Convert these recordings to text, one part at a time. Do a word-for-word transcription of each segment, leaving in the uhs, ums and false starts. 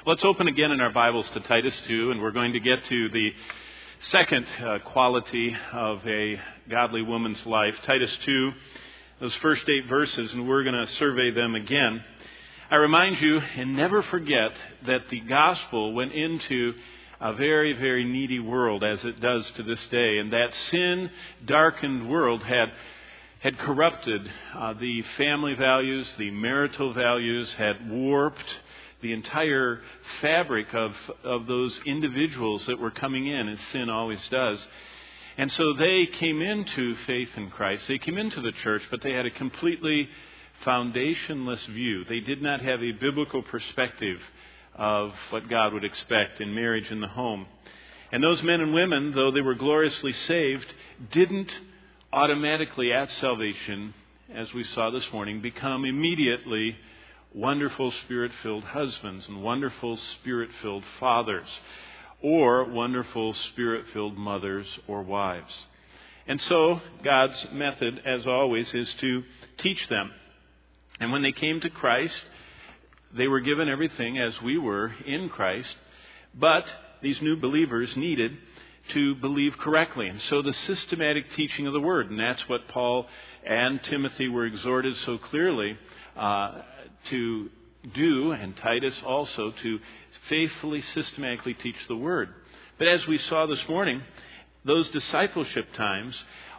Let's open again in our Bibles to Titus two, and we're going to get to the second uh, quality of a godly woman's life. Titus two, those first eight verses, and we're going to survey them again. I remind you, and never forget, that the gospel went into a very, very needy world, as it does to this day, and that sin-darkened world had had corrupted uh, the family values, the marital values, had warped the entire fabric of, of those individuals that were coming in, as sin always does. And so they came into faith in Christ. They came into the church, but they had a completely foundationless view. They did not have a biblical perspective of what God would expect in marriage and the home. And those men and women, though they were gloriously saved, didn't automatically at salvation, as we saw this morning, become immediately wonderful Spirit-filled husbands and wonderful Spirit-filled fathers, or wonderful Spirit-filled mothers or wives. And so God's method, as always, is to teach them. And when they came to Christ, they were given everything as we were in Christ, but these new believers needed to believe correctly. And so the systematic teaching of the Word, and that's what Paul and Timothy were exhorted so clearly uh, to do, and Titus also, to faithfully, systematically teach the Word. But as we saw this morning, those discipleship times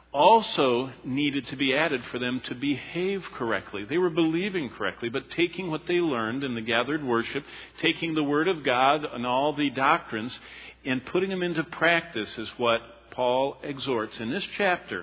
also needed to be added for them to behave correctly. They were believing correctly, but taking what they learned in the gathered worship, taking the Word of God and all the doctrines, and putting them into practice is what Paul exhorts in this chapter.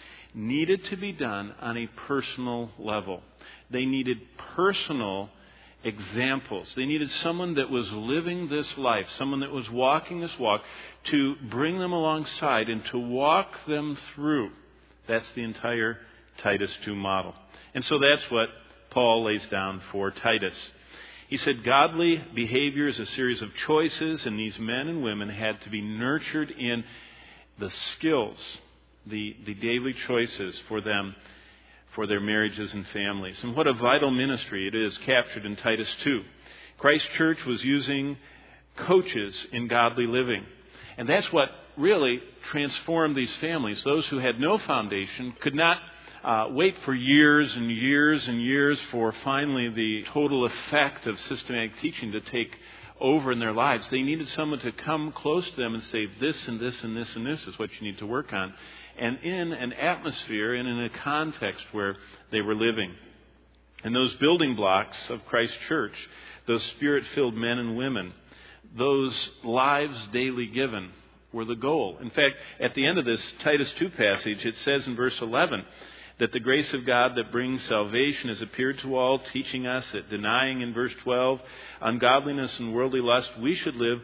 Needed to be done on a personal level. They needed personal examples. They needed someone that was living this life, someone that was walking this walk, to bring them alongside and to walk them through. That's the entire Titus two model. And so that's what Paul lays down for Titus. He said godly behavior is a series of choices, and these men and women had to be nurtured in the skills, the, the daily choices for them, for their marriages and families. And what a vital ministry it is captured in Titus two. Christ Church was using coaches in godly living. And that's what really transformed these families. Those who had no foundation could not uh, wait for years and years and years for finally the total effect of systematic teaching to take over in their lives. They needed someone to come close to them and say, this and this and this and this is what you need to work on. And in an atmosphere and in a context where they were living. And those building blocks of Christ Church, those Spirit-filled men and women, those lives daily given were the goal. In fact, at the end of this Titus two passage, it says in verse eleven that the grace of God that brings salvation has appeared to all, teaching us that denying in verse twelve ungodliness and worldly lust, we should live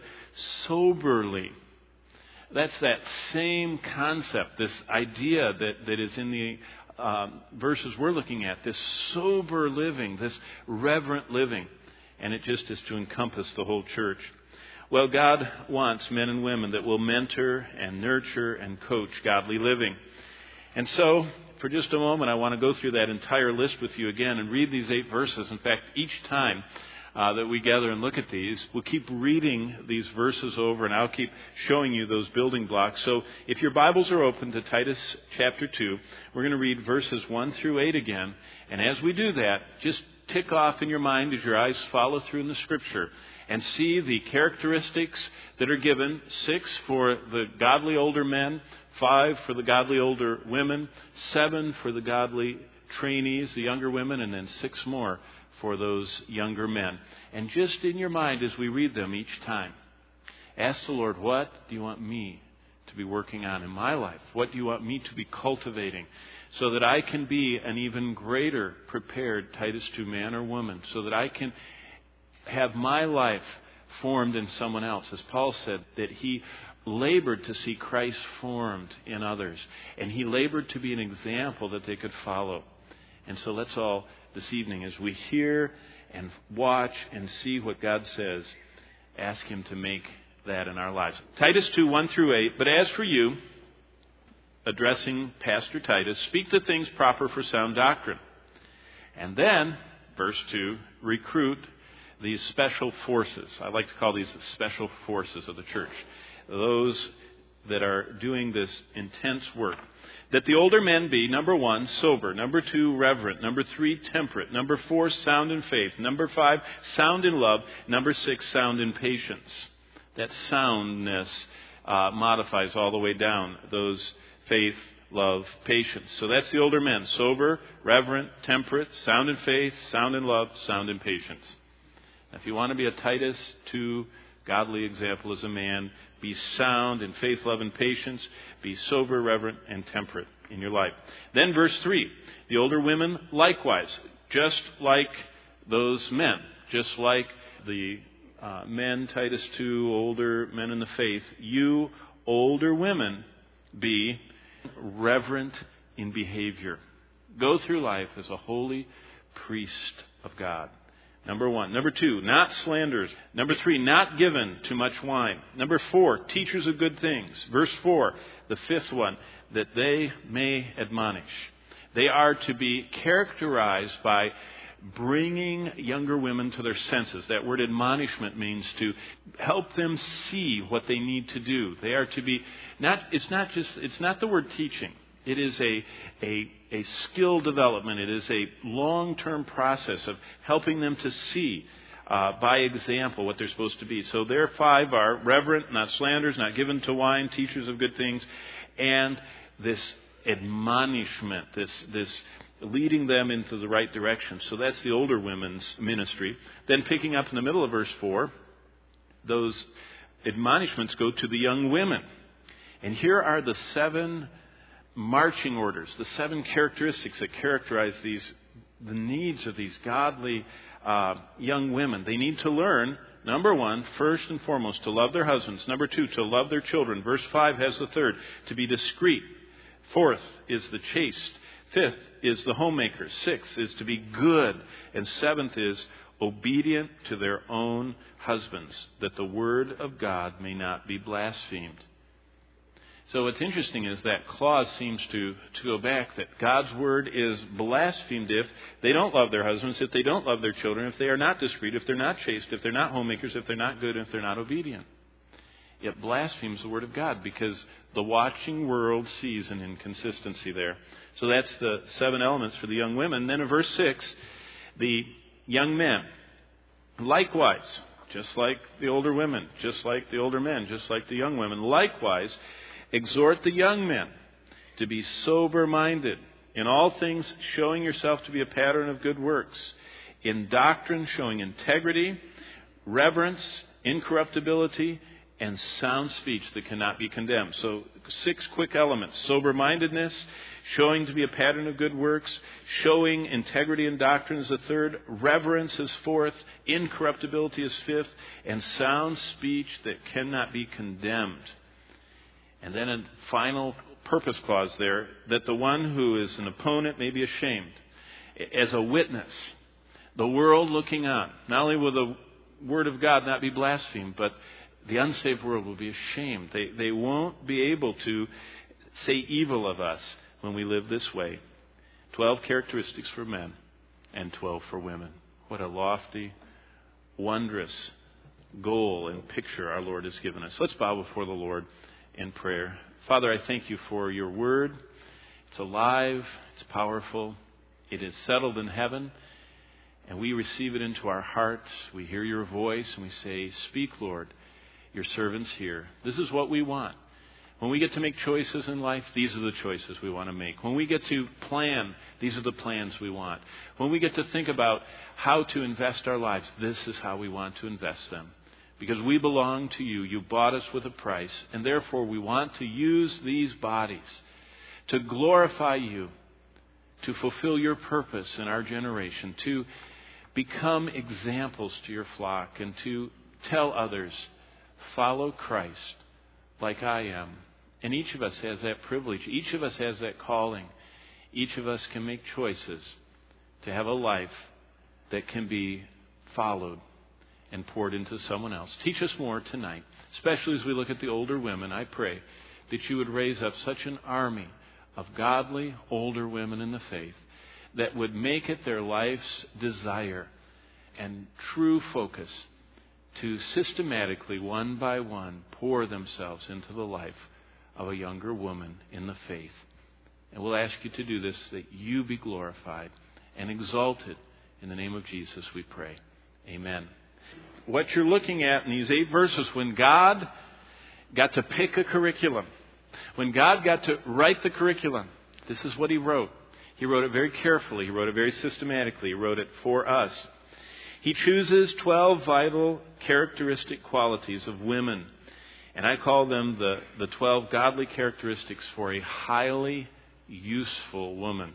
soberly. That's that same concept, this idea that, that is in the um, verses we're looking at, this sober living, this reverent living. And it just is to encompass the whole church. Well, God wants men and women that will mentor and nurture and coach godly living. And so, for just a moment, I want to go through that entire list with you again and read these eight verses. In fact, each time uh, that we gather and look at these, we'll keep reading these verses over, and I'll keep showing you those building blocks. So if your Bibles are open to Titus chapter two, we're going to read verses one through eight again. And as we do that, just tick off in your mind as your eyes follow through in the Scripture and see the characteristics that are given. Six for the godly older men, five for the godly older women, seven for the godly trainees, the younger women, and then six more for those younger men. And just in your mind as we read them each time, ask the Lord, what do you want me to be working on in my life? What do you want me to be cultivating so that I can be an even greater prepared Titus two man or woman, so that I can have my life formed in someone else. As Paul said, that he labored to see Christ formed in others. And he labored to be an example that they could follow. And so let's all, this evening, as we hear and watch and see what God says, ask Him to make that in our lives. Titus two, one through eight. But as for you, addressing Pastor Titus, speak the things proper for sound doctrine. And then, verse two, recruit these special forces. I like to call these the special forces of the church. Those that are doing this intense work. That the older men be, number one, sober. Number two, reverent. Number three, temperate. Number four, sound in faith. Number five, sound in love. Number six, sound in patience. That soundness uh, modifies all the way down those faith, love, patience. So that's the older men. Sober, reverent, temperate, sound in faith, sound in love, sound in patience. Now, if you want to be a Titus two godly example as a man, be sound in faith, love, and patience. Be sober, reverent, and temperate in your life. Then verse three, the older women likewise, just like those men, just like the uh, men, Titus two, older men in the faith, you older women be reverent in behavior. Go through life as a holy priest of God. Number one. Number two, not slanderers. Number three, not given to much wine. Number four, teachers of good things. Verse four, the fifth one, that they may admonish. They are to be characterized by bringing younger women to their senses. That word admonishment means to help them see what they need to do. They are to be, not, it's not just, it's not the word teaching. It is a, a, a skill development. It is a long-term process of helping them to see uh, by example what they're supposed to be. So their five are reverent, not slanderers, not given to wine, teachers of good things, and this admonishment, this this leading them into the right direction. So that's the older women's ministry. Then picking up in the middle of verse four, those admonishments go to the young women. And here are the seven marching orders, the seven characteristics that characterize these, the needs of these godly uh, young women. They need to learn, number one, first and foremost, to love their husbands. Number two, to love their children. Verse five has the third, to be discreet. Fourth is the chaste. Fifth is the homemaker. Sixth is to be good. And seventh is obedient to their own husbands, that the word of God may not be blasphemed. So what's interesting is that clause seems to, to go back, that God's word is blasphemed if they don't love their husbands, if they don't love their children, if they are not discreet, if they're not chaste, if they're not homemakers, if they're not good, if they're not obedient. It blasphemes the word of God because the watching world sees an inconsistency there. So that's the seven elements for the young women. Then in verse six, the young men. Likewise, just like the older women, just like the older men, just like the young women, likewise, exhort the young men to be sober-minded, in all things showing yourself to be a pattern of good works, in doctrine showing integrity, reverence, incorruptibility, and sound speech that cannot be condemned. So six quick elements: sober-mindedness, showing to be a pattern of good works, showing integrity in doctrine is the third, reverence is fourth, incorruptibility is fifth, and sound speech that cannot be condemned. And then a final purpose clause there, that the one who is an opponent may be ashamed. As a witness, the world looking on, not only will the word of God not be blasphemed, but the unsaved world will be ashamed. They, they won't be able to say evil of us when we live this way. Twelve characteristics for men and twelve for women. What a lofty, wondrous goal and picture our Lord has given us. Let's bow before the Lord in prayer. Father, I thank you for your word. It's alive, it's powerful, it is settled in heaven, and we receive it into our hearts. We hear your voice and we say, "Speak, Lord, your servants hear." This is what we want. When we get to make choices in life, these are the choices we want to make. When we get to plan, these are the plans we want. When we get to think about how to invest our lives, this is how we want to invest them. Because we belong to you. You bought us with a price. And therefore we want to use these bodies to glorify you, to fulfill your purpose in our generation, to become examples to your flock, and to tell others, follow Christ like I am. And each of us has that privilege. Each of us has that calling. Each of us can make choices to have a life that can be followed and poured into someone else. Teach us more tonight, especially as we look at the older women. I pray that you would raise up such an army of godly older women in the faith that would make it their life's desire and true focus to systematically, one by one, pour themselves into the life of a younger woman in the faith. And we'll ask you to do this, that you be glorified and exalted. In the name of Jesus, we pray. Amen. What you're looking at in these eight verses, when God got to pick a curriculum, when God got to write the curriculum, this is what He wrote. He wrote it very carefully. He wrote it very systematically. He wrote it for us. He chooses twelve vital characteristic qualities of women. And I call them the, the twelve godly characteristics for a highly useful woman.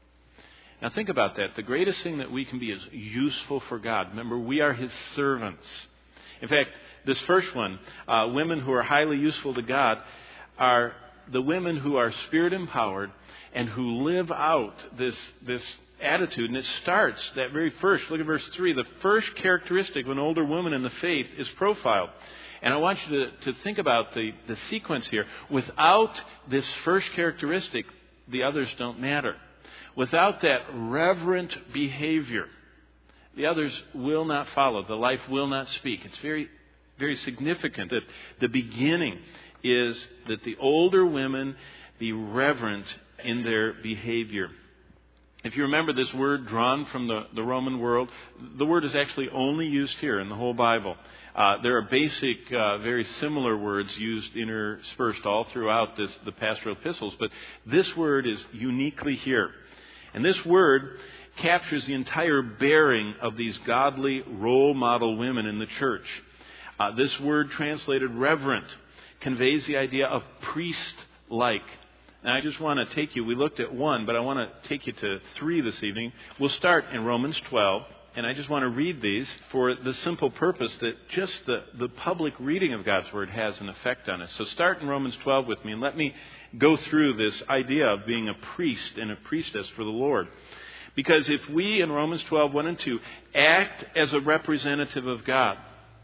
Now think about that. The greatest thing that we can be is useful for God. Remember, we are His servants. In fact, this first one, uh, women who are highly useful to God, are the women who are Spirit empowered and who live out this, this attitude. And it starts, that very first, look at verse three. The first characteristic of an older woman in the faith is profiled. And I want you to, to think about the, the sequence here. Without this first characteristic, the others don't matter. Without that reverent behavior, the others will not follow. The life will not speak. It's very, very significant that the beginning is that the older women be reverent in their behavior. If you remember this word drawn from the, the Roman world, the word is actually only used here in the whole Bible. Uh, there are basic, uh, very similar words used interspersed all throughout this, the pastoral epistles, but this word is uniquely here. And this word captures the entire bearing of these godly role model women in the church. Uh, this word translated reverent conveys the idea of priest-like. And I just want to take you, we looked at one, but I want to take you to three this evening. We'll start in Romans twelve, and I just want to read these for the simple purpose that just the, the public reading of God's Word has an effect on us. So start in Romans twelve with me, and let me go through this idea of being a priest and a priestess for the Lord. Because if we in Romans twelve, one and two act as a representative of God,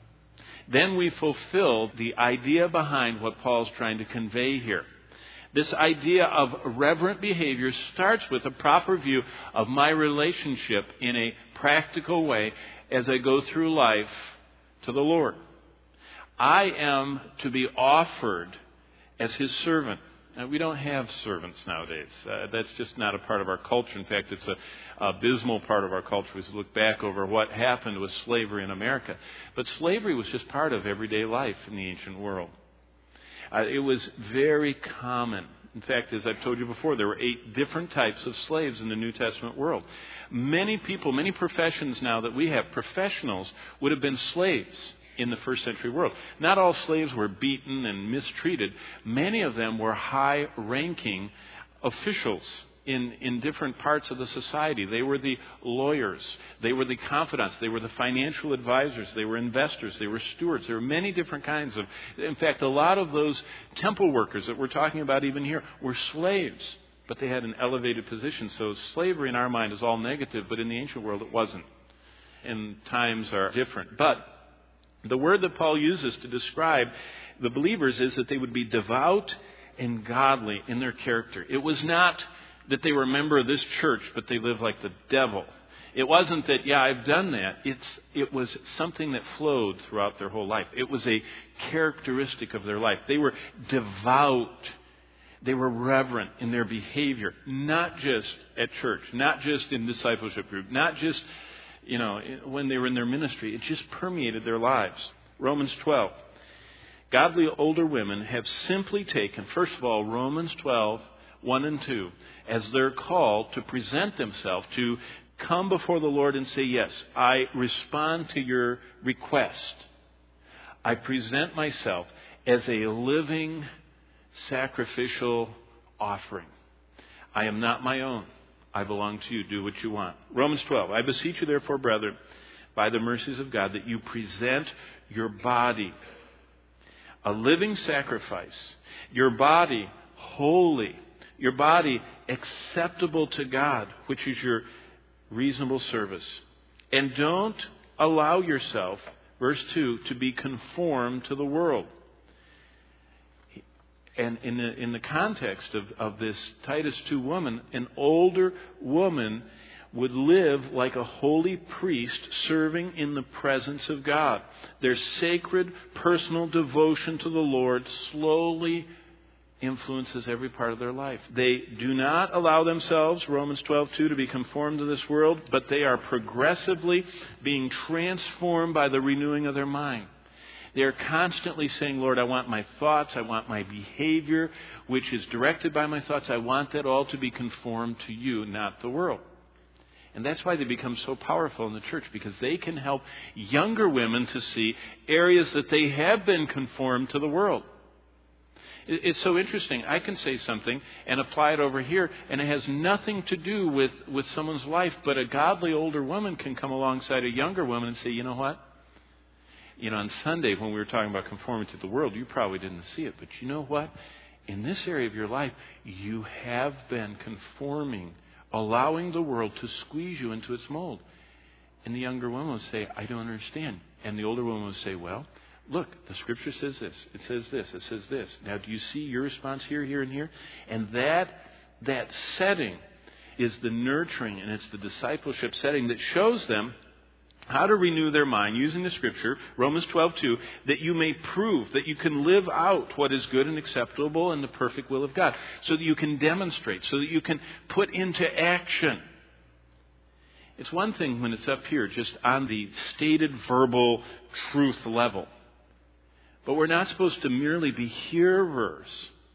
then we fulfill the idea behind what Paul's trying to convey here. This idea of reverent behavior starts with a proper view of my relationship in a practical way as I go through life to the Lord. I am to be offered as His servant. Now, we don't have servants nowadays. Uh, that's just not a part of our culture. In fact, it's an abysmal part of our culture as we look back over what happened with slavery in America. But slavery was just part of everyday life in the ancient world. Uh, it was very common. In fact, as I've told you before, there were eight different types of slaves in the New Testament world. Many people, many professions now that we have, professionals would have been slaves in the first century world. Not all slaves were beaten and mistreated. Many of them were high-ranking officials in, in different parts of the society. They were the lawyers. They were the confidants. They were the financial advisors. They were investors. They were stewards. There were many different kinds of... In fact, a lot of those temple workers that we're talking about even here were slaves, but they had an elevated position. So slavery in our mind is all negative, but in the ancient world it wasn't. And times are different. But the word that Paul uses to describe the believers is that they would be devout and godly in their character. It was not that they were a member of this church, but they lived like the devil. It wasn't that, yeah, I've done that. It's it was something that flowed throughout their whole life. It was a characteristic of their life. They were devout. They were reverent in their behavior, not just at church, not just in discipleship group, not just, you know, when they were in their ministry. It just permeated their lives. Romans twelve. Godly older women have simply taken, first of all, Romans twelve, one and two, as their call to present themselves, to come before the Lord and say, yes, I respond to your request. I present myself as a living sacrificial offering. I am not my own. I belong to you. Do what you want. Romans twelve. I beseech you, therefore, brethren, by the mercies of God, that you present your body a living sacrifice, your body holy, your body acceptable to God, which is your reasonable service. And don't allow yourself, verse two, to be conformed to the world. And in the, in the context of, of this Titus two woman, an older woman would live like a holy priest serving in the presence of God. Their sacred personal devotion to the Lord slowly influences every part of their life. They do not allow themselves, Romans twelve two, to be conformed to this world, but they are progressively being transformed by the renewing of their mind. They are constantly saying, Lord, I want my thoughts, I want my behavior, which is directed by my thoughts, I want that all to be conformed to you, not the world. And that's why they become so powerful in the church, because they can help younger women to see areas that they have been conformed to the world. It's so interesting. I can say something and apply it over here, and it has nothing to do with, with someone's life, but a godly older woman can come alongside a younger woman and say, you know what? You know, on Sunday when we were talking about conforming to the world, you probably didn't see it, but you know what? In this area of your life, you have been conforming, allowing the world to squeeze you into its mold. And the younger woman would say, I don't understand. And the older woman would say, well, look, the Scripture says this, it says this, it says this. Now, do you see your response here, here, and here? And that that setting is the nurturing, and it's the discipleship setting that shows them how to renew their mind using the Scripture, Romans twelve two, that you may prove that you can live out what is good and acceptable and the perfect will of God. So that you can demonstrate, so that you can put into action. It's one thing when it's up here, just on the stated verbal truth level. But we're not supposed to merely be hearers,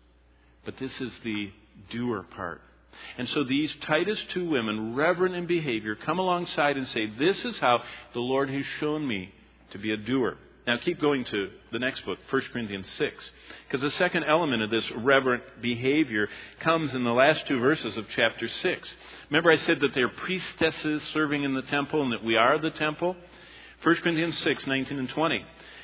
but this is the doer part. And so these Titus two women, reverent in behavior, come alongside and say, this is how the Lord has shown me to be a doer. Now keep going to the next book, First Corinthians six. Because the second element of this reverent behavior comes in the last two verses of chapter six. Remember I said that they're priestesses serving in the temple and that we are the temple? First Corinthians six, nineteen and twenty.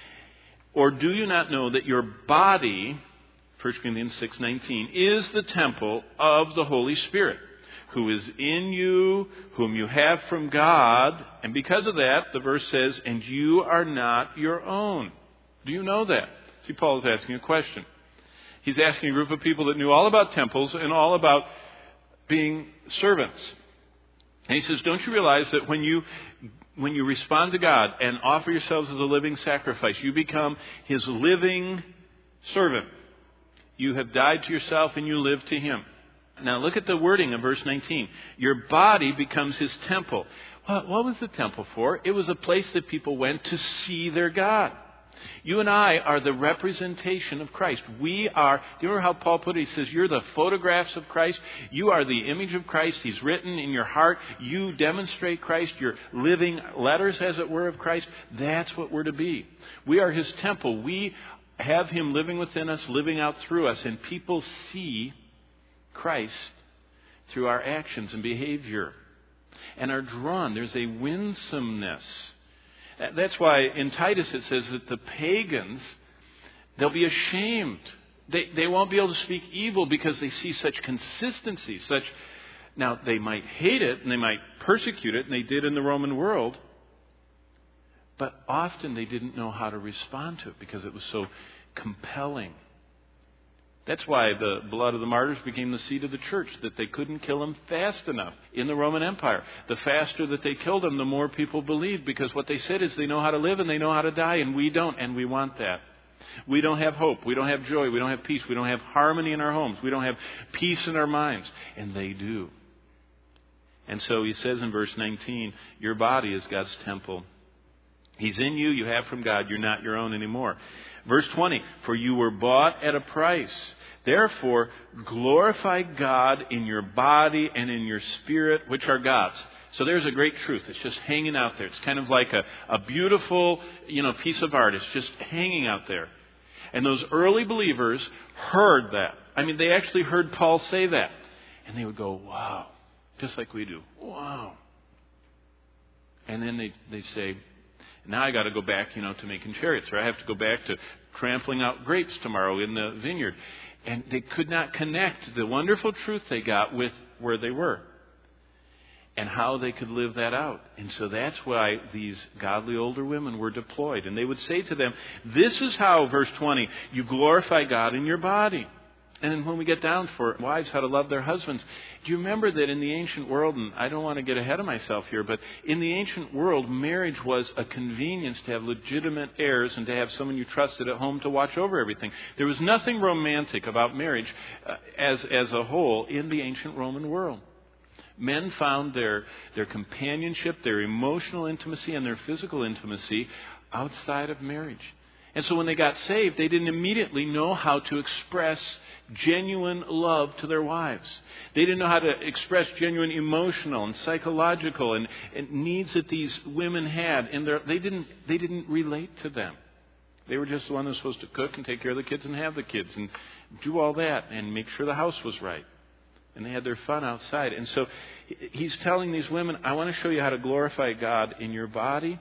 Or do you not know that your body, First Corinthians six nineteen, is the temple of the Holy Spirit, who is in you, whom you have from God. And because of that, the verse says, and you are not your own. Do you know that? See, Paul is asking a question. He's asking a group of people that knew all about temples and all about being servants. And he says, don't you realize that when you when you respond to God and offer yourselves as a living sacrifice, you become His living servant. You have died to yourself and you live to Him. Now look at the wording of verse nineteen. Your body becomes His temple. What, what was the temple for? It was a place that people went to see their God. You and I are the representation of Christ. We are, do you remember how Paul put it? He says, you're the photographs of Christ. You are the image of Christ. He's written in your heart. You demonstrate Christ. You're living letters, as it were, of Christ. That's what we're to be. We are His temple. We have Him living within us, living out through us. And people see Christ through our actions and behavior and are drawn. There's a winsomeness. That's why in Titus it says that the pagans, they'll be ashamed. They, they won't be able to speak evil because they see such consistency. Such, now, they might hate it and they might persecute it, and they did in the Roman world. But often they didn't know how to respond to it because it was so compelling. That's why the blood of the martyrs became the seed of the church, that they couldn't kill them fast enough in the Roman Empire. The faster that they killed them, the more people believed, because what they said is they know how to live and they know how to die, and we don't, and we want that. We don't have hope. We don't have joy. We don't have peace. We don't have harmony in our homes. We don't have peace in our minds, and they do. And so he says in verse nineteen, your body is God's temple. He's in you. You have from God. You're not your own anymore. Verse twenty, for you were bought at a price. Therefore, glorify God in your body and in your spirit, which are God's. So there's a great truth. It's just hanging out there. It's kind of like a, a beautiful, you know, piece of art. It's just hanging out there. And those early believers heard that. I mean, they actually heard Paul say that. And they would go, wow. Just like we do. Wow. And then they they say, now I got to go back, you know, to making chariots, or I have to go back to trampling out grapes tomorrow in the vineyard. And they could not connect the wonderful truth they got with where they were and how they could live that out. And so that's why these godly older women were deployed. And they would say to them, this is how, verse twenty, you glorify God in your body. And then when we get down for wives, how to love their husbands, do you remember that in the ancient world, and I don't want to get ahead of myself here, but in the ancient world, marriage was a convenience to have legitimate heirs and to have someone you trusted at home to watch over everything. There was nothing romantic about marriage uh, as, as a whole in the ancient Roman world. Men found their, their companionship, their emotional intimacy, and their physical intimacy outside of marriage. And so when they got saved, they didn't immediately know how to express genuine love to their wives. They didn't know how to express genuine emotional and psychological and, and needs that these women had. And they didn't, they didn't relate to them. They were just the one who was supposed to cook and take care of the kids and have the kids and do all that and make sure the house was right. And they had their fun outside. And so he's telling these women, I want to show you how to glorify God in your body,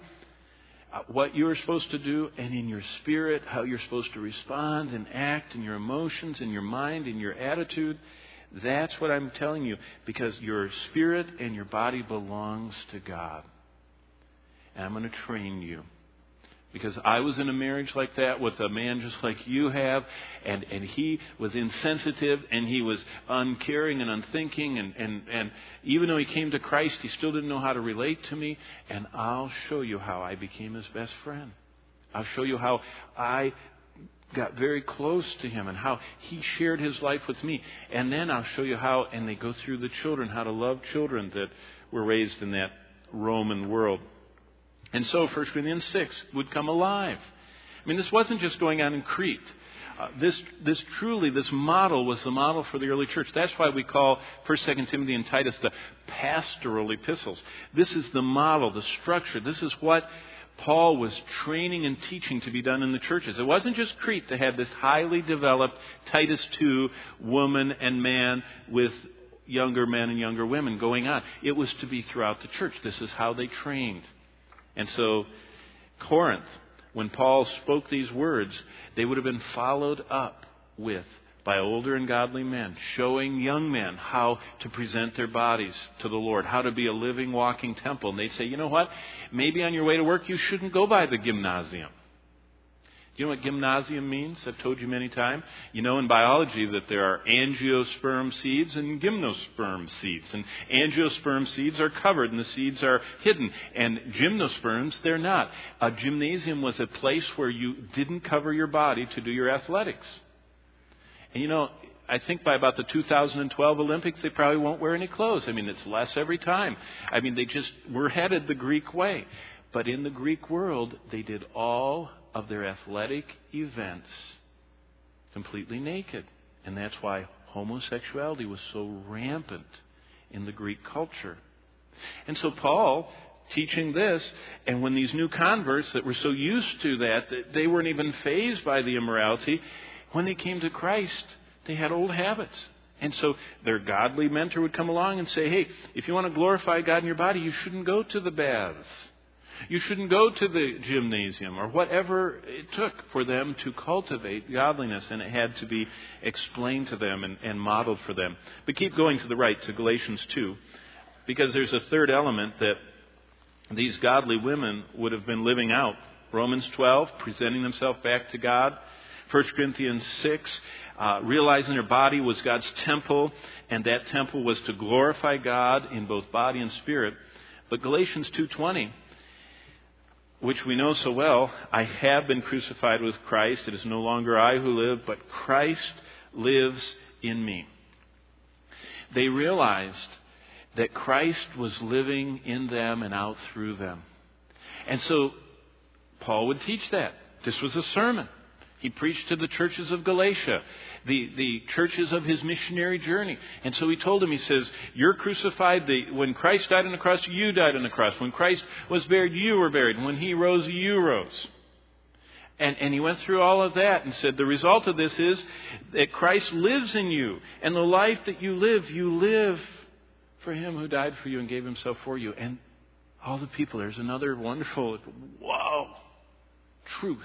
what you're supposed to do, and in your spirit, how you're supposed to respond and act, in your emotions, in your mind, in your attitude. That's what I'm telling you, because your spirit and your body belongs to God. And I'm going to train you. Because I was in a marriage like that with a man just like you have, and, and he was insensitive, and he was uncaring and unthinking, and, and, and even though he came to Christ, he still didn't know how to relate to me, and I'll show you how I became his best friend. I'll show you how I got very close to him and how he shared his life with me. And then I'll show you how, and they go through the children, how to love children that were raised in that Roman world. And so First Corinthians six would come alive. I mean, this wasn't just going on in Crete. Uh, this, this truly, this model was the model for the early church. That's why we call First, Second Timothy, and Titus the pastoral epistles. This is the model, the structure. This is what Paul was training and teaching to be done in the churches. It wasn't just Crete that had this highly developed Titus two woman and man with younger men and younger women going on. It was to be throughout the church. This is how they trained. And so, Corinth, when Paul spoke these words, they would have been followed up with by older and godly men, showing young men how to present their bodies to the Lord, how to be a living, walking temple. And they'd say, you know what? Maybe on your way to work, you shouldn't go by the gymnasium. Do you know what gymnasium means? I've told you many times. You know in biology that there are angiosperm seeds and gymnosperm seeds. And angiosperm seeds are covered and the seeds are hidden. And gymnosperms, they're not. A gymnasium was a place where you didn't cover your body to do your athletics. And you know, I think by about the two thousand twelve Olympics, they probably won't wear any clothes. I mean, it's less every time. I mean, they just were headed the Greek way. But in the Greek world, they did all of their athletic events completely naked. And that's why homosexuality was so rampant in the Greek culture. And so Paul, teaching this, and when these new converts that were so used to that, that they weren't even fazed by the immorality, when they came to Christ, they had old habits. And so their godly mentor would come along and say, hey, if you want to glorify God in your body, you shouldn't go to the baths. You shouldn't go to the gymnasium, or whatever it took for them to cultivate godliness, and it had to be explained to them and, and modeled for them. But keep going to the right, to Galatians two, because there's a third element that these godly women would have been living out. Romans twelve, presenting themselves back to God. First Corinthians six, uh, realizing their body was God's temple, and that temple was to glorify God in both body and spirit. But Galatians two twenty, which we know so well, I have been crucified with Christ. It is no longer I who live, but Christ lives in me. They realized that Christ was living in them and out through them. And so Paul would teach that. This was a sermon. He preached to the churches of Galatia, the, the churches of his missionary journey. And so he told them, he says, you're crucified. The, when Christ died on the cross, you died on the cross. When Christ was buried, you were buried. When he rose, you rose. And, and he went through all of that and said, the result of this is that Christ lives in you. And the life that you live, you live for him who died for you and gave himself for you. And all the people, there's another wonderful, whoa, truth.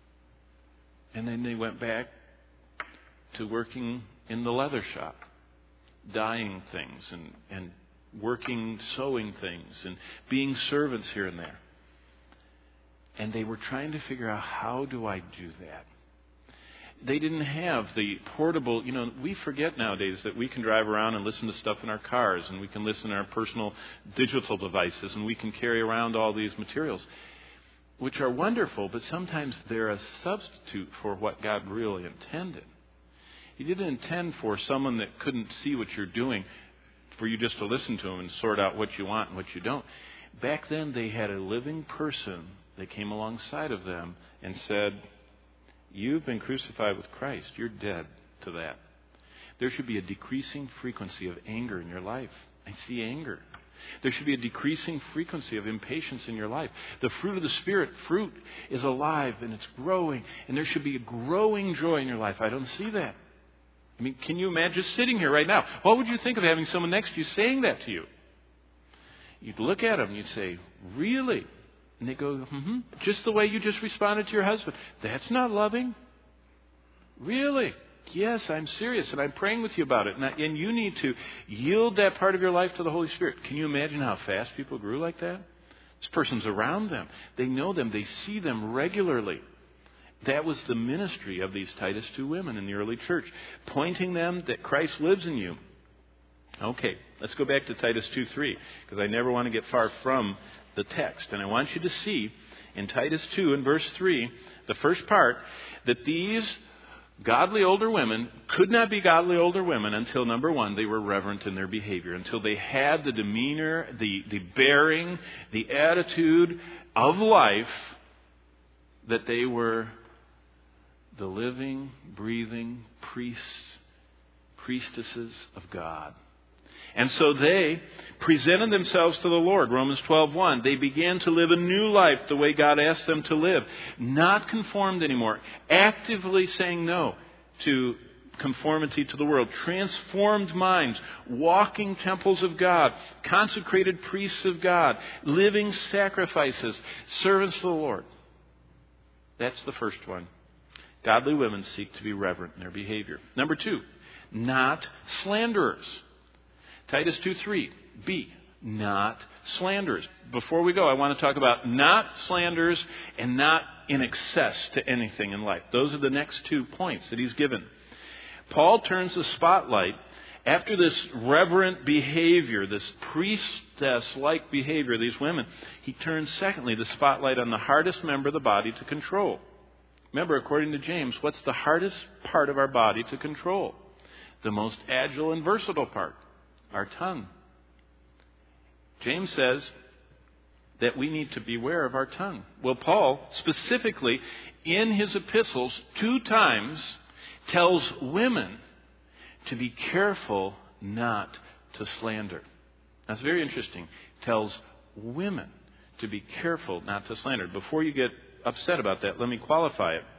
And then they went back to working in the leather shop, dyeing things and, and working, sewing things and being servants here and there. And they were trying to figure out, how do I do that? they didn't have the portable, you know, we forget nowadays that we can drive around and listen to stuff in our cars, and we can listen to our personal digital devices, and we can carry around all these materials, which are wonderful, but sometimes they're a substitute for what God really intended. He didn't intend for someone that couldn't see what you're doing for you just to listen to him and sort out what you want and what you don't. Back then, they had a living person that came alongside of them and said, you've been crucified with Christ. You're dead to that. There should be a decreasing frequency of anger in your life. I see anger. There should be a decreasing frequency of impatience in your life. The fruit of the Spirit, fruit, is alive and it's growing. And there should be a growing joy in your life. I don't see that. I mean, can you imagine just sitting here right now? What would you think of having someone next to you saying that to you? You'd look at them and you'd say, really? And they go, mm-hmm. Just the way you just responded to your husband. That's not loving. Really? Yes, I'm serious, and I'm praying with you about it. And, I, and you need to yield that part of your life to the Holy Spirit. Can you imagine how fast people grew like that? This person's around them. They know them. They see them regularly. That was the ministry of these Titus two women in the early church, pointing them that Christ lives in you. Okay, let's go back to Titus two three, because I never want to get far from the text. And I want you to see in Titus two and verse three, the first part, that these godly older women could not be godly older women until, number one, they were reverent in their behavior, until they had the demeanor, the, the bearing, the attitude of life that they were the living, breathing priests, priestesses of God. And so they presented themselves to the Lord. Romans twelve one. They began to live a new life the way God asked them to live. Not conformed anymore. Actively saying no to conformity to the world. Transformed minds. Walking temples of God. Consecrated priests of God. Living sacrifices. Servants of the Lord. That's the first one. Godly women seek to be reverent in their behavior. Number two, not slanderers. Titus two three, B, not slanderers. Before we go, I want to talk about not slanderers and not in excess to anything in life. Those are the next two points that he's given. Paul turns the spotlight after this reverent behavior, this priestess-like behavior of these women. He turns, secondly, the spotlight on the hardest member of the body to control. Remember, according to James, what's the hardest part of our body to control? The most agile and versatile part. Our tongue. James says that we need to beware of our tongue. Well, Paul, specifically in his epistles, two times tells women to be careful not to slander. That's very interesting. Tells women to be careful not to slander. Before you get upset about that, let me qualify it.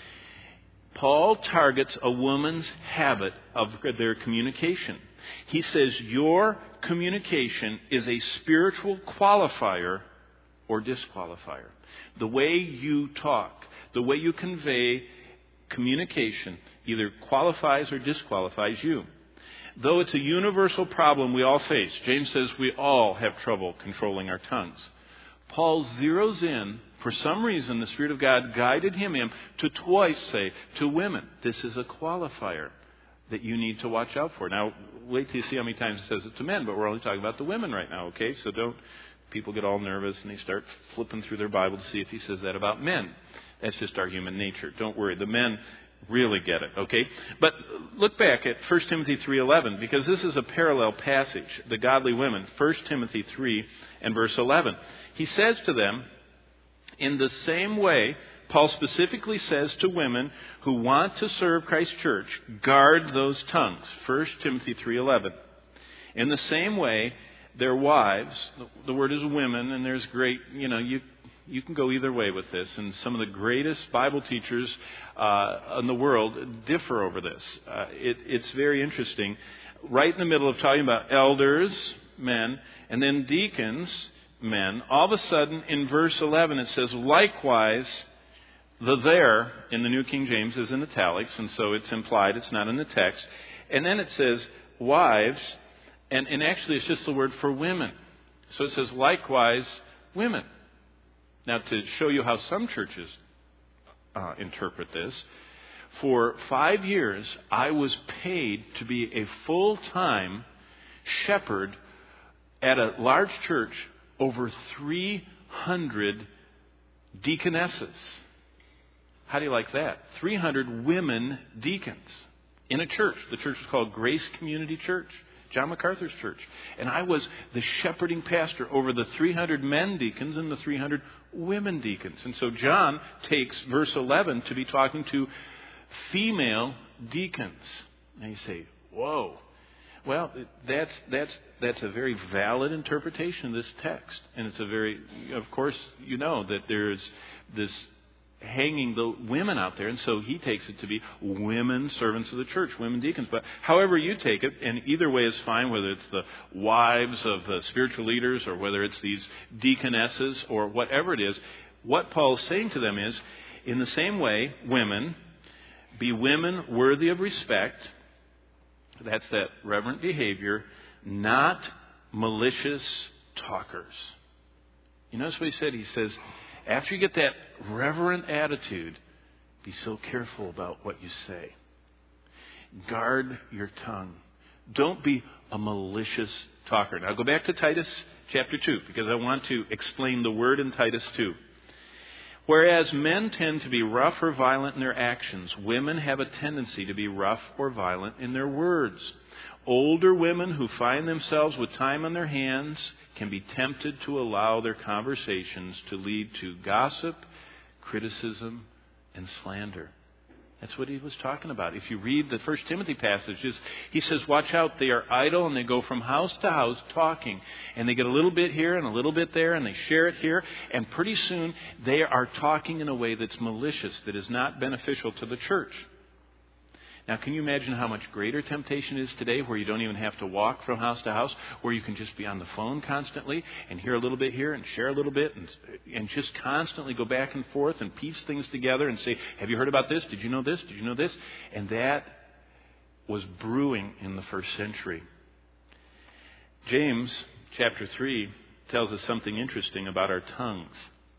Paul targets a woman's habit of their communication. He says your communication is a spiritual qualifier or disqualifier. The way you talk, the way you convey communication either qualifies or disqualifies you. Though it's a universal problem we all face, James says we all have trouble controlling our tongues. Paul zeroes in, for some reason the Spirit of God guided him in to twice say to women, this is a qualifier that you need to watch out for. Now, wait till you see how many times it says it to men, but we're only talking about the women right now, okay? So don't, people get all nervous and they start flipping through their Bible to see if he says that about men. That's just our human nature. Don't worry, the men really get it, okay? But look back at First Timothy three eleven, because this is a parallel passage, the godly women, First Timothy three and verse eleven. He says to them, in the same way, Paul specifically says to women who want to serve Christ's church, guard those tongues. First Timothy three eleven. In the same way, their wives, the word is women, and there's great, you know, you you can go either way with this. And some of the greatest Bible teachers uh, in the world differ over this. Uh, it, it's very interesting. Right in the middle of talking about elders, men, and then deacons, men, all of a sudden in verse eleven it says, likewise, the there in the New King James is in italics, and so it's implied, it's not in the text. And then it says, wives, and, and actually it's just the word for women. So it says, likewise, women. Now, to show you how some churches uh, interpret this, For five years, I was paid to be a full-time shepherd at a large church, over three hundred deaconesses. How do you like that? three hundred women deacons in a church. The church was called Grace Community Church, John MacArthur's church. And I was the shepherding pastor over the three hundred men deacons and the three hundred women deacons. And so John takes verse eleven to be talking to female deacons. And you say, whoa. Well, that's that's that's a very valid interpretation of this text. And it's a very, of course, you know that there's this hanging the women out there. And so he takes it to be women servants of the church, women deacons. But however you take it, and either way is fine, whether it's the wives of the spiritual leaders or whether it's these deaconesses or whatever it is, what Paul's saying to them is, in the same way, women, be women worthy of respect. That's that reverent behavior, not malicious talkers. You notice what he said? He says, after you get that reverent attitude, be so careful about what you say. Guard your tongue. Don't be a malicious talker. Now go back to Titus chapter two, because I want to explain the word in Titus two. Whereas men tend to be rough or violent in their actions, women have a tendency to be rough or violent in their words. Older women who find themselves with time on their hands can be tempted to allow their conversations to lead to gossip, criticism, and slander. That's what he was talking about. If you read the First Timothy passages, he says, watch out, they are idle and they go from house to house talking. And they get a little bit here and a little bit there and they share it here. And pretty soon they are talking in a way that's malicious, that is not beneficial to the church. Now, can you imagine how much greater temptation is today, where you don't even have to walk from house to house, where you can just be on the phone constantly and hear a little bit here and share a little bit and, and just constantly go back and forth and piece things together and say, have you heard about this? Did you know this? Did you know this? And that was brewing in the first century. James chapter three tells us something interesting about our tongues.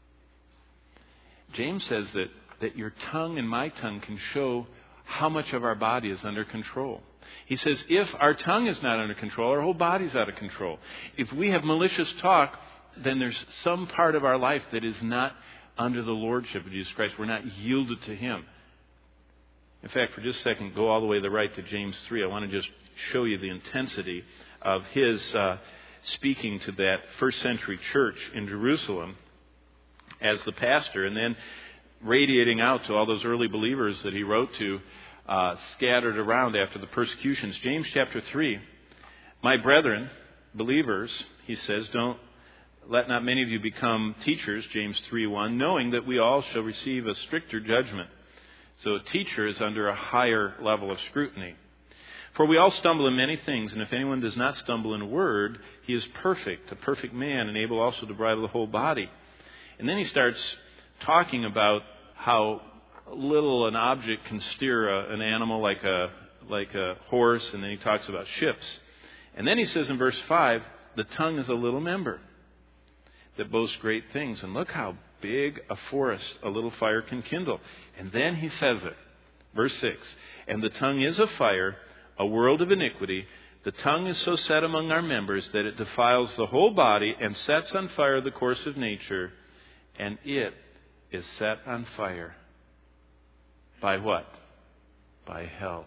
James says that, that your tongue and my tongue can show how much of our body is under control. He says, if our tongue is not under control, our whole body's out of control. If we have malicious talk, then there's some part of our life that is not under the lordship of Jesus Christ. We're not yielded to Him. In fact, for just a second, go all the way to the right to James three. I want to just show you the intensity of his uh, speaking to that first century church in Jerusalem as the pastor, and then radiating out to all those early believers that he wrote to, uh, scattered around after the persecutions. James chapter three, my brethren, believers, he says, don't let not many of you become teachers, James three one, knowing that we all shall receive a stricter judgment. So a teacher is under a higher level of scrutiny. For we all stumble in many things, and if anyone does not stumble in word, he is perfect, a perfect man, and able also to bridle the whole body. And then he starts talking about how little an object can steer a, an animal like a like a horse, and then he talks about ships. And then he says in verse five, the tongue is a little member that boasts great things. And look how big a forest a little fire can kindle. And then he says it, verse six, and the tongue is a fire, a world of iniquity. The tongue is so set among our members that it defiles the whole body and sets on fire the course of nature, and it is set on fire. By what? By hell.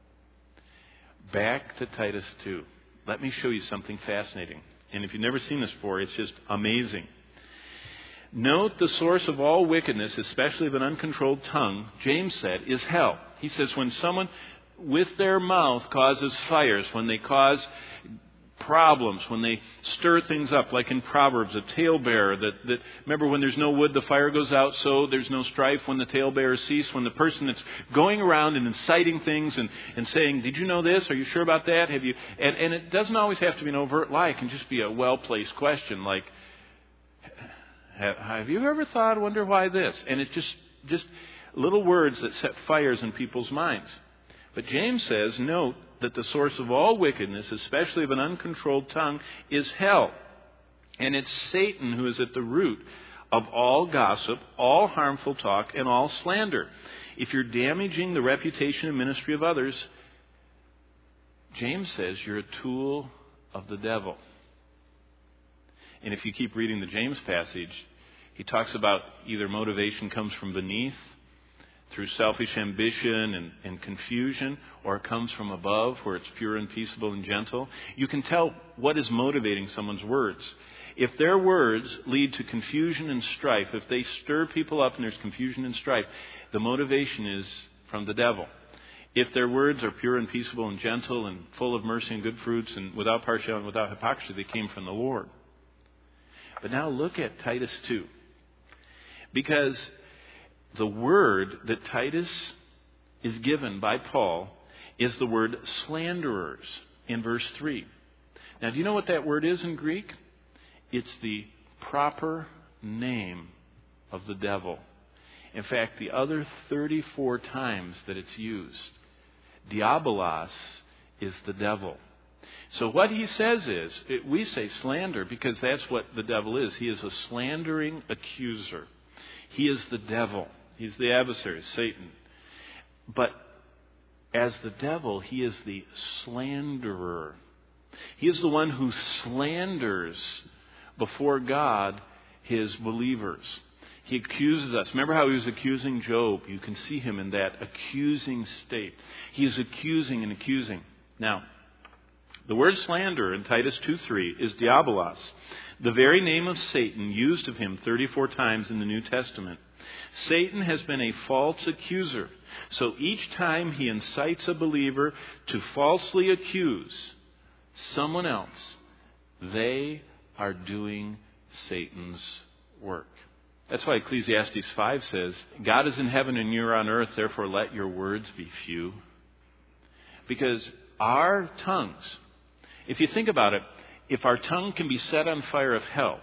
Back to Titus two. Let me show you something fascinating. And if you've never seen this before, it's just amazing. Note the source of all wickedness, especially of an uncontrolled tongue, James said, is hell. He says when someone with their mouth causes fires, when they cause problems, when they stir things up, like in Proverbs, a talebearer, that, that remember when there's no wood, the fire goes out, so there's no strife when the talebearers cease. When the person that's going around and inciting things and, and saying, did you know this? Are you sure about that? Have you? And, and it doesn't always have to be an overt lie. It can just be a well-placed question like, have, have you ever thought, wonder why this? And it just, just little words that set fires in people's minds. But James says, note that the source of all wickedness, especially of an uncontrolled tongue, is hell. And it's Satan who is at the root of all gossip, all harmful talk, and all slander. if you're damaging the reputation and ministry of others, James says you're a tool of the devil. And if you keep reading the James passage, he talks about either motivation comes from beneath, through selfish ambition and, and confusion, or it comes from above, where it's pure and peaceable and gentle. You can tell what is motivating someone's words. If their words lead to confusion and strife, if they stir people up and there's confusion and strife, the motivation is from the devil. If their words are pure and peaceable and gentle and full of mercy and good fruits and without partiality and without hypocrisy, they came from the Lord. But now look at Titus two. Because the word that Titus is given by Paul is the word slanderers in verse three. Now, do you know what that word is in Greek? It's the proper name of the devil. In fact, the other thirty-four times that it's used, diabolos is the devil. So what he says is, it, we say slander because that's what the devil is. He is a slandering accuser. He is the devil. He's the adversary, Satan. But as the devil, he is the slanderer. He is the one who slanders before God his believers. He accuses us. Remember how he was accusing Job? You can see him in that accusing state. He is accusing and accusing. Now, the word slander in Titus two three is diabolos, the very name of Satan used of him thirty-four times in the New Testament. Satan has been a false accuser. So each time he incites a believer to falsely accuse someone else, they are doing Satan's work. That's why Ecclesiastes five says, God is in heaven and you're on earth, therefore let your words be few. Because our tongues, if you think about it, if our tongue can be set on fire of hell,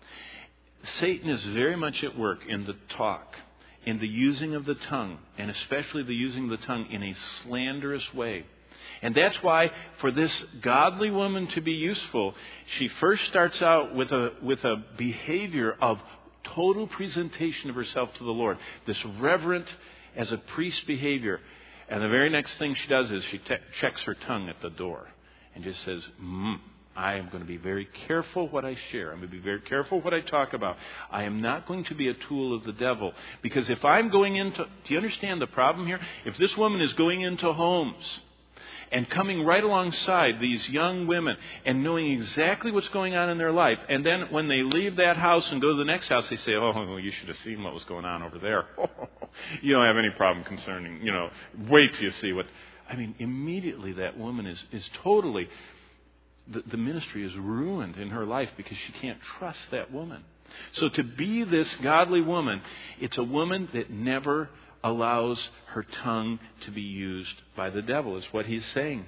Satan is very much at work in the talk, in the using of the tongue, and especially the using of the tongue in a slanderous way. And that's why for this godly woman to be useful, she first starts out with a with a behavior of total presentation of herself to the Lord. This reverent as a priest behavior. And the very next thing she does is she te- checks her tongue at the door and just says, mm, I am going to be very careful what I share. I'm going to be very careful what I talk about. I am not going to be a tool of the devil. Because if I'm going into... Do you understand the problem here? If this woman is going into homes and coming right alongside these young women and knowing exactly what's going on in their life, and then when they leave that house and go to the next house, they say, oh, you should have seen what was going on over there. You don't have any problem concerning, you know, wait till you see what... I mean, immediately that woman is, is totally... The, the ministry is ruined in her life because she can't trust that woman. So to be this godly woman, it's a woman that never allows her tongue to be used by the devil, is what he's saying.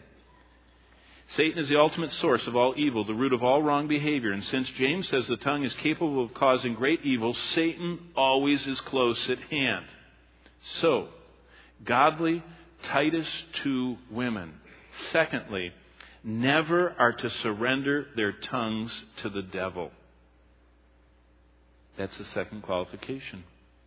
Satan is the ultimate source of all evil, the root of all wrong behavior. And since James says the tongue is capable of causing great evil, Satan always is close at hand. So, godly Titus two women. Secondly, never are to surrender their tongues to the devil. That's the second qualification.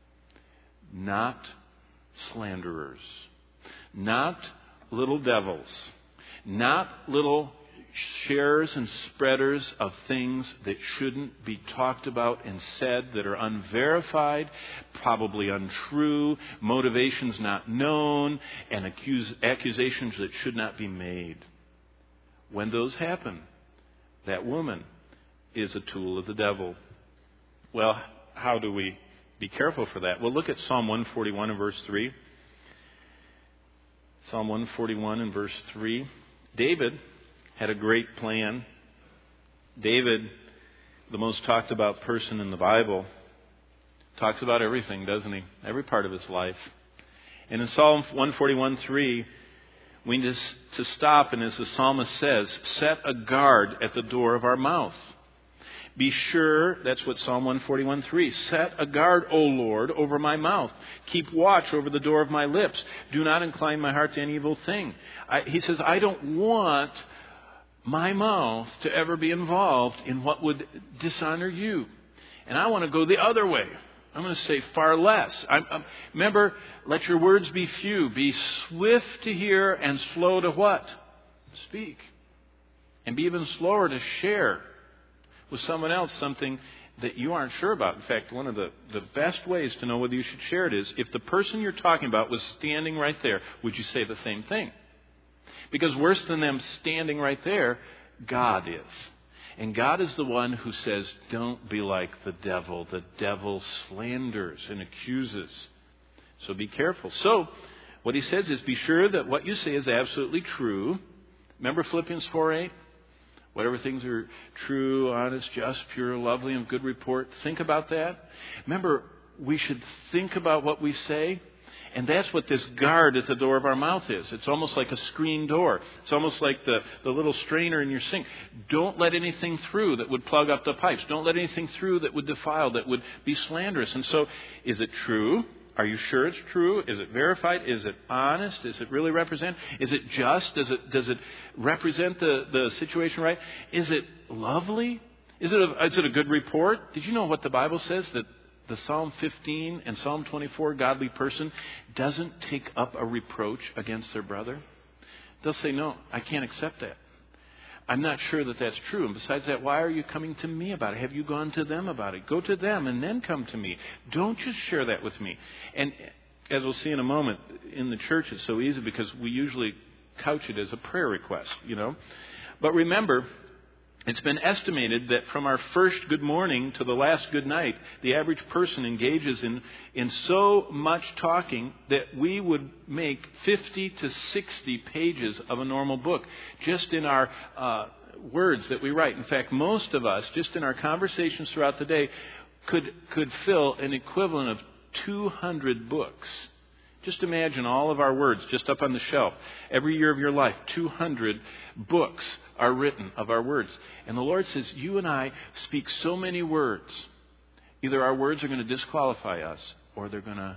Not slanderers. Not little devils. Not little sharers and spreaders of things that shouldn't be talked about and said, that are unverified, probably untrue, motivations not known, and accuse, accusations that should not be made. When those happen, that woman is a tool of the devil. Well, how do we be careful for that? Well, look at Psalm one forty-one and verse three. Psalm one forty-one and verse three. David had a great plan. David, the most talked about person in the Bible, talks about everything, doesn't he? Every part of his life. And in Psalm one forty-one three, we need to stop, and as the psalmist says, set a guard at the door of our mouth. Be sure, that's what Psalm one forty-one three, set a guard, O Lord, over my mouth. Keep watch over the door of my lips. Do not incline my heart to any evil thing. I, he says, I don't want my mouth to ever be involved in what would dishonor you. And I want to go the other way. I'm going to say far less. I'm, I'm, remember, let your words be few. Be swift to hear and slow to what? Speak. And be even slower to share with someone else something that you aren't sure about. In fact, one of the, the best ways to know whether you should share it is if the person you're talking about was standing right there, would you say the same thing? Because worse than them standing right there, God is. And God is the one who says, don't be like the devil. The devil slanders and accuses. So be careful. So what he says is, be sure that what you say is absolutely true. Remember Philippians four eight? Whatever things are true, honest, just, pure, lovely, and of good report. Think about that. Remember, we should think about what we say. And that's what this guard at the door of our mouth is. It's almost like a screen door. It's almost like the, the little strainer in your sink. Don't let anything through that would plug up the pipes. Don't let anything through that would defile, that would be slanderous. And so, is it true? Are you sure it's true? Is it verified? Is it honest? Does it really represent? Is it just? Does it does it represent the, the situation right? Is it lovely? Is it a, is it a good report? Did you know what the Bible says? That the Psalm fifteen and Psalm twenty-four godly person doesn't take up a reproach against their brother. They'll say, no, I can't accept that. I'm not sure that that's true. And besides that, why are you coming to me about it? Have you gone to them about it? Go to them and then come to me. Don't just share that with me. And as we'll see in a moment, in the church it's so easy because we usually couch it as a prayer request, you know. But remember, it's been estimated that from our first good morning to the last good night, the average person engages in, in so much talking that we would make fifty to sixty pages of a normal book just in our uh, words that we write. In fact, most of us, just in our conversations throughout the day, could, could fill an equivalent of two hundred books. Just imagine all of our words just up on the shelf. Every year of your life, two hundred books are written of our words. And the Lord says, you and I speak so many words. Either our words are going to disqualify us or they're going to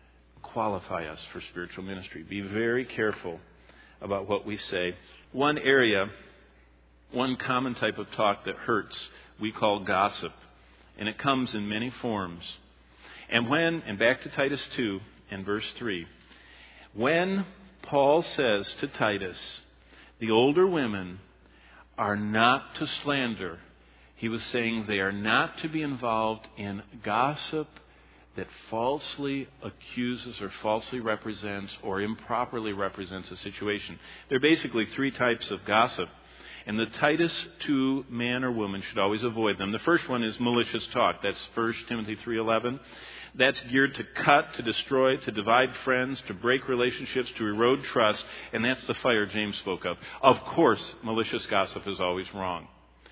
qualify us for spiritual ministry. Be very careful about what we say. One area, one common type of talk that hurts, we call gossip. And it comes in many forms. And when, and back to Titus two, in verse three, when Paul says to Titus, the older women are not to slander, he was saying they are not to be involved in gossip that falsely accuses or falsely represents or improperly represents a situation. There are basically three types of gossip. And the Titus two man or woman should always avoid them. The first one is malicious talk. That's First Timothy three eleven. That's geared to cut, to destroy, to divide friends, to break relationships, to erode trust. And that's the fire James spoke of. Of course, malicious gossip is always wrong.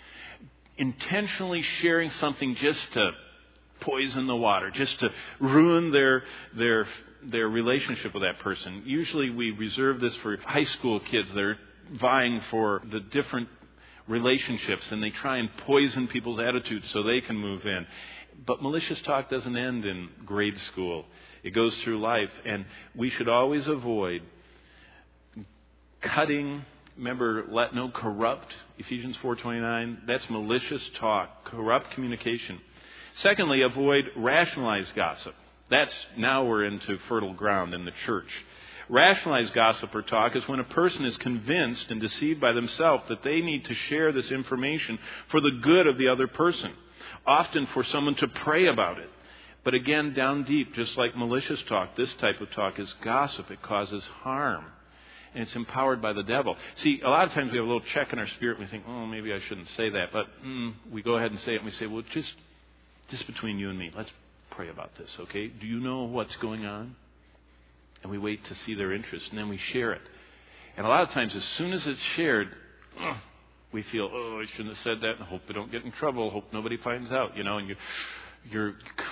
Intentionally sharing something just to poison the water, just to ruin their their their relationship with that person. Usually we reserve this for high school kids that are vying for the different relationships, and they try and poison people's attitudes so they can move in. But malicious talk doesn't end in grade school. It goes through life, and we should always avoid cutting. Remember, let no corrupt, Ephesians four twenty-nine. That's malicious talk, corrupt communication. Secondly, avoid rationalized gossip. That's, now we're into fertile ground in the church. Rationalized gossip or talk is when a person is convinced and deceived by themselves that they need to share this information for the good of the other person, often for someone to pray about it. But again, down deep, just like malicious talk, this type of talk is gossip. It causes harm, and it's empowered by the devil. See, a lot of times we have a little check in our spirit, and we think, oh, maybe I shouldn't say that. But mm, we go ahead and say it, and we say, well, just, just between you and me, let's pray about this, okay? Do you know what's going on? And we wait to see their interest, and then we share it. And a lot of times, as soon as it's shared, uh, we feel, oh, I shouldn't have said that, and hope I don't get in trouble, hope nobody finds out, you know, and you're, you're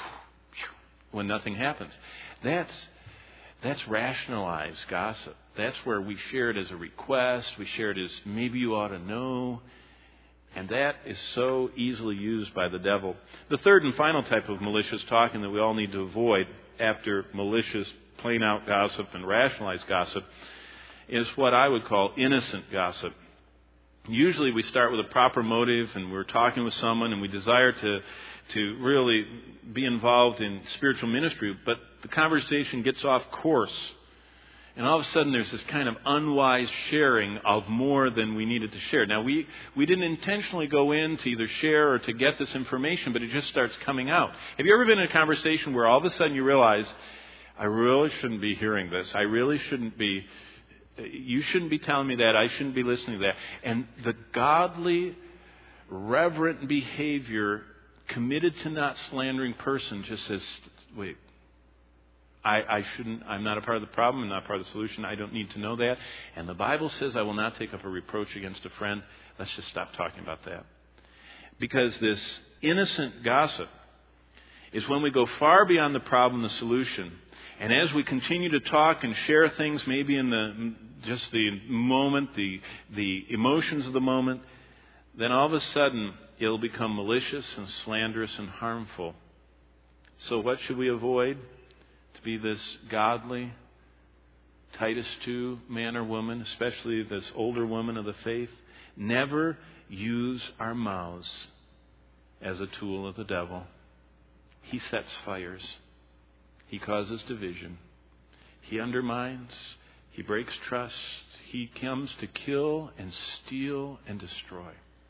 when nothing happens. That's, that's rationalized gossip. That's where we share it as a request, we share it as maybe you ought to know, and that is so easily used by the devil. The third and final type of malicious talking that we all need to avoid after malicious plain out gossip and rationalized gossip is what I would call innocent gossip. Usually we start with a proper motive and we're talking with someone and we desire to to really be involved in spiritual ministry, but the conversation gets off course. And all of a sudden there's this kind of unwise sharing of more than we needed to share. Now we, we didn't intentionally go in to either share or to get this information, but it just starts coming out. Have you ever been in a conversation where all of a sudden you realize, I really shouldn't be hearing this. I really shouldn't be, you shouldn't be telling me that. I shouldn't be listening to that. And the godly, reverent behavior, committed to not slandering person just says, wait, I, I shouldn't, I'm not a part of the problem, I'm not part of the solution, I don't need to know that. And the Bible says I will not take up a reproach against a friend. Let's just stop talking about that. Because this innocent gossip is when we go far beyond the problem, the solution. And as we continue to talk and share things, maybe in the just the moment, the the emotions of the moment, then all of a sudden it'll become malicious and slanderous and harmful. So what should we avoid? To be this godly Titus two man or woman, especially this older woman of the faith. Never use our mouths as a tool of the devil. He sets fires. He causes division. He undermines. He breaks trust. He comes to kill and steal and destroy.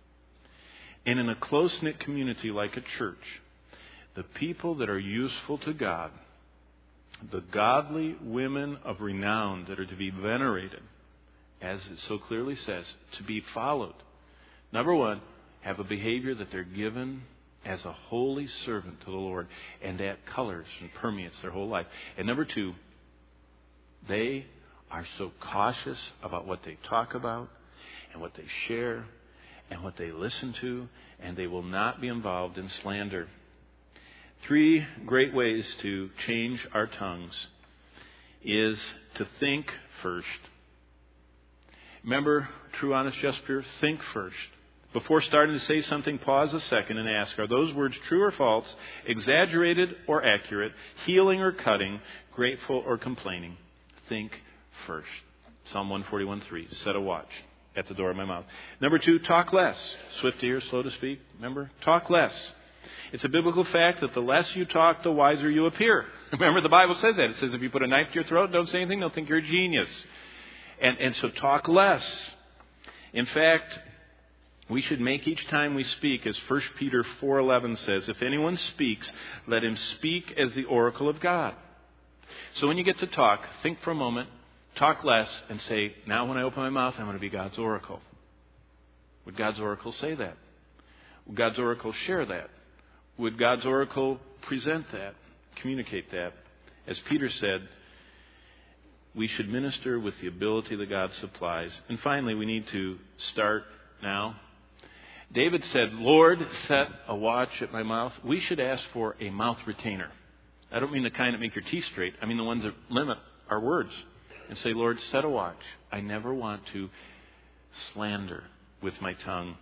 And in a close-knit community like a church, the people that are useful to God, the godly women of renown that are to be venerated, as it so clearly says, to be followed. Number one, have a behavior that they're given as a holy servant to the Lord, and that colors and permeates their whole life. And number two, they are so cautious about what they talk about and what they share and what they listen to, and they will not be involved in slander. Three great ways to change our tongues is to think first. Remember, true, honest, just, pure, think first. Before starting to say something, pause a second and ask, are those words true or false, exaggerated or accurate, healing or cutting, grateful or complaining? Think first. Psalm one forty-one three, set a watch at the door of my mouth. Number two, talk less. Swift to hear, slow to speak. Remember, talk less. It's a biblical fact that the less you talk, the wiser you appear. Remember, the Bible says that. It says if you put a knife to your throat, don't say anything, they'll think you're a genius. And, and so talk less. In fact, we should make each time we speak, as First Peter four eleven says, if anyone speaks, let him speak as the oracle of God. So when you get to talk, think for a moment, talk less, and say, now when I open my mouth, I'm going to be God's oracle. Would God's oracle say that? Would God's oracle share that? Would God's oracle present that, communicate that? As Peter said, we should minister with the ability that God supplies. And finally, we need to start now. David said, Lord, set a watch at my mouth. We should ask for a mouth retainer. I don't mean the kind that make your teeth straight. I mean the ones that limit our words. And say, Lord, set a watch. I never want to slander with my tongue.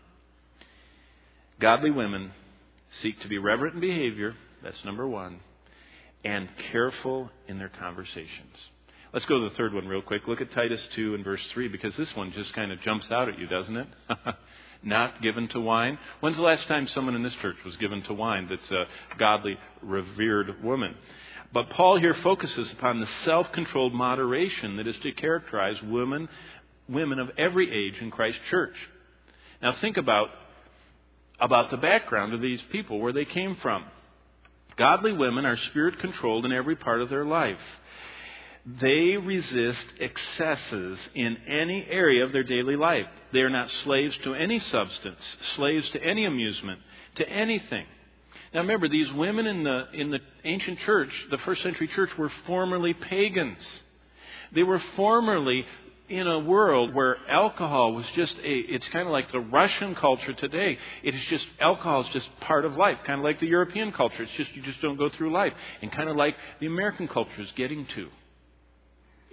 Godly women seek to be reverent in behavior. That's number one. And careful in their conversations. Let's go to the third one real quick. Look at Titus two and verse three, because this one just kind of jumps out at you, doesn't it? Not given to wine. When's the last time someone in this church was given to wine that's a godly, revered woman? But Paul here focuses upon the self-controlled moderation that is to characterize women, women of every age in Christ's church. Now think about, about the background of these people, where they came from. Godly women are spirit-controlled in every part of their life. They resist excesses in any area of their daily life. They are not slaves to any substance, slaves to any amusement, to anything. Now remember, these women in the in the ancient church, the first century church, were formerly pagans. They were formerly in a world where alcohol was just a, it's kind of like the Russian culture today. It is just, alcohol is just part of life, kind of like the European culture. It's just, you just don't go through life. And kind of like the American culture is getting to.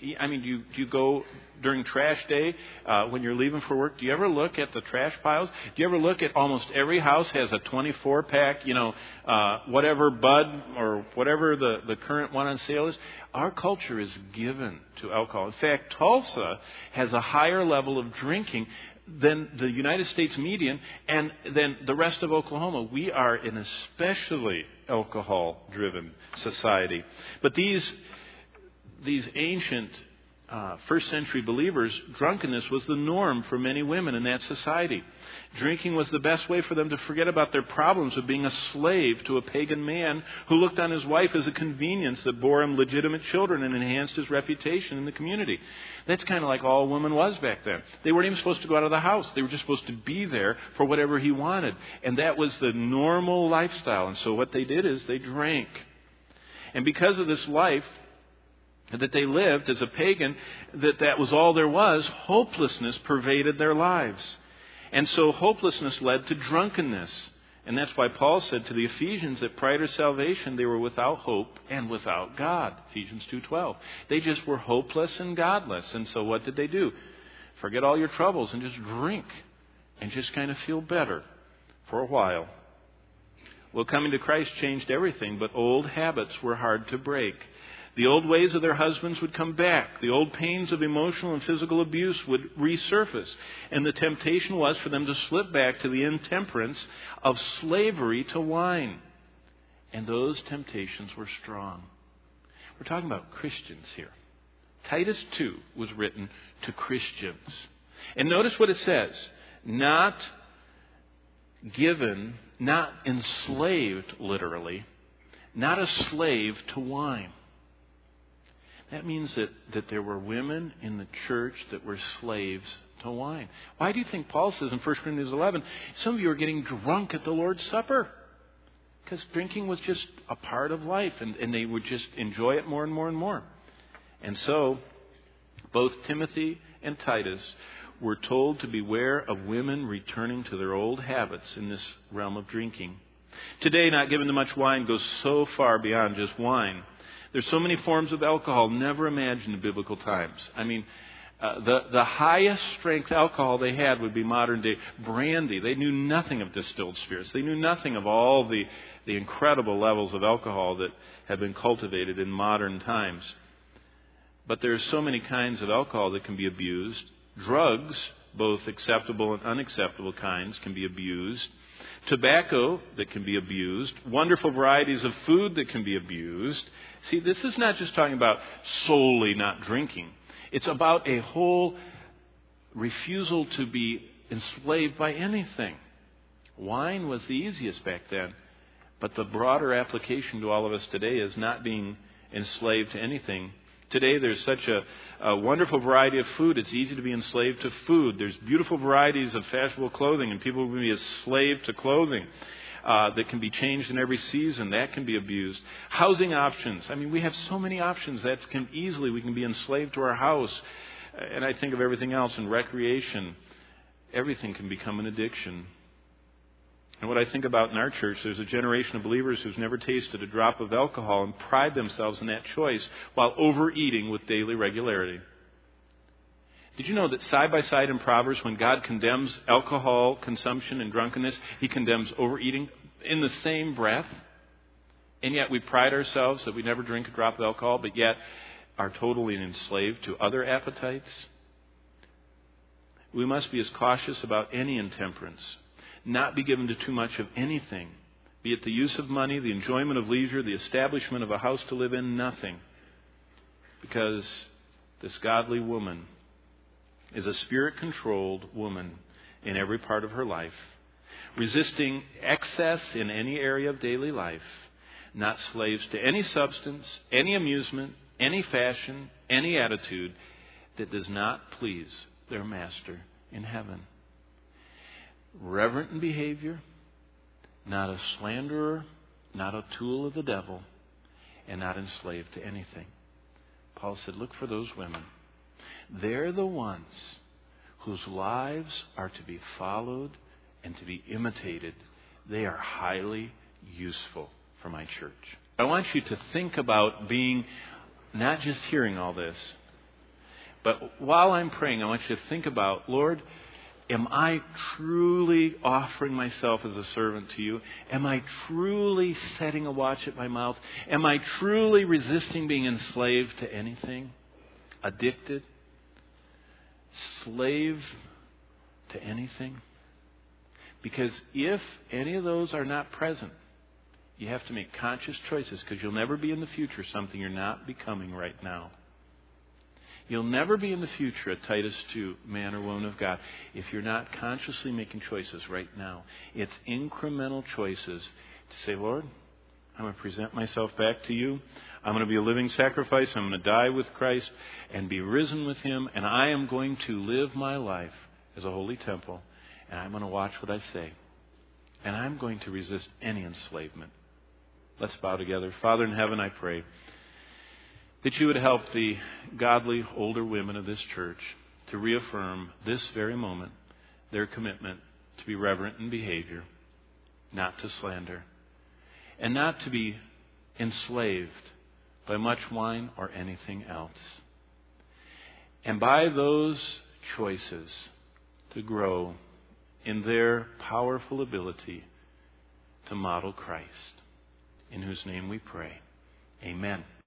I mean, do you, do you go during trash day uh, when you're leaving for work? Do you ever look at the trash piles? Do you ever look at almost every house has a twenty-four pack, you know, uh, whatever Bud or whatever the, the current one on sale is? Our culture is given to alcohol. In fact, Tulsa has a higher level of drinking than the United States median and than the rest of Oklahoma. We are an especially alcohol-driven society. But these these ancient uh, first century believers, drunkenness was the norm for many women in that society. Drinking was the best way for them to forget about their problems of being a slave to a pagan man who looked on his wife as a convenience that bore him legitimate children and enhanced his reputation in the community. That's kind of like all a woman was back then. They weren't even supposed to go out of the house. They were just supposed to be there for whatever he wanted. And that was the normal lifestyle. And so what they did is they drank. And because of this life that they lived as a pagan, that that was all there was, hopelessness pervaded their lives. And so hopelessness led to drunkenness. And that's why Paul said to the Ephesians that prior to salvation they were without hope and without God. Ephesians two twelve. They just were hopeless and godless. And so what did they do? Forget all your troubles and just drink and just kind of feel better for a while. Well, coming to Christ changed everything, but old habits were hard to break. The old ways of their husbands would come back. The old pains of emotional and physical abuse would resurface. And the temptation was for them to slip back to the intemperance of slavery to wine. And those temptations were strong. We're talking about Christians here. Titus two was written to Christians. And notice what it says. Not given, not enslaved, literally, not a slave to wine. That means that, that there were women in the church that were slaves to wine. Why do you think Paul says in First Corinthians eleven, some of you are getting drunk at the Lord's Supper? Because drinking was just a part of life, and, and they would just enjoy it more and more and more. And so, both Timothy and Titus were told to beware of women returning to their old habits in this realm of drinking. Today, not given to much wine goes so far beyond just wine. There's so many forms of alcohol never imagined in biblical times. I mean, uh, the, the highest strength alcohol they had would be modern day brandy. They knew nothing of distilled spirits. They knew nothing of all the, the incredible levels of alcohol that have been cultivated in modern times. But there's so many kinds of alcohol that can be abused. Drugs, both acceptable and unacceptable kinds, can be abused. Tobacco that can be abused. Wonderful varieties of food that can be abused. See, this is not just talking about solely not drinking. It's about a whole refusal to be enslaved by anything. Wine was the easiest back then, but the broader application to all of us today is not being enslaved to anything. Today there's such a, a wonderful variety of food, it's easy to be enslaved to food. There's beautiful varieties of fashionable clothing, and people will be enslaved to clothing. Uh, that can be changed in every season. That can be abused. Housing options. I mean, we have so many options that can easily, we can be enslaved to our house. And I think of everything else in recreation. Everything can become an addiction. And what I think about in our church, there's a generation of believers who's never tasted a drop of alcohol and pride themselves in that choice while overeating with daily regularity. Did you know that side by side in Proverbs, when God condemns alcohol consumption and drunkenness, He condemns overeating in the same breath? And yet we pride ourselves that we never drink a drop of alcohol, but yet are totally enslaved to other appetites. We must be as cautious about any intemperance, not be given to too much of anything, be it the use of money, the enjoyment of leisure, the establishment of a house to live in, nothing. Because this godly woman is a spirit-controlled woman in every part of her life, resisting excess in any area of daily life, not slaves to any substance, any amusement, any fashion, any attitude that does not please their master in heaven. Reverent in behavior, not a slanderer, not a tool of the devil, and not enslaved to anything. Paul said, look for those women. They're the ones whose lives are to be followed and to be imitated. They are highly useful for my church. I want you to think about being, not just hearing all this, But while I'm praying, I want you to think about, Lord, am I truly offering myself as a servant to you? Am I truly setting a watch at my mouth? Am I truly resisting being enslaved to anything? Addicted? Slave to anything? Because if any of those are not present, you have to make conscious choices, because you'll never be in the future something you're not becoming right now. You'll never be in the future a Titus two man or woman of God if you're not consciously making choices right now. It's incremental choices to say, Lord, I'm going to present myself back to you. I'm going to be a living sacrifice. I'm going to die with Christ and be risen with Him. And I am going to live my life as a holy temple. And I'm going to watch what I say. And I'm going to resist any enslavement. Let's bow together. Father in heaven, I pray that you would help the godly older women of this church to reaffirm this very moment their commitment to be reverent in behavior, not to slander, and not to be enslaved by much wine or anything else. And by those choices to grow in their powerful ability to model Christ, in whose name we pray. Amen.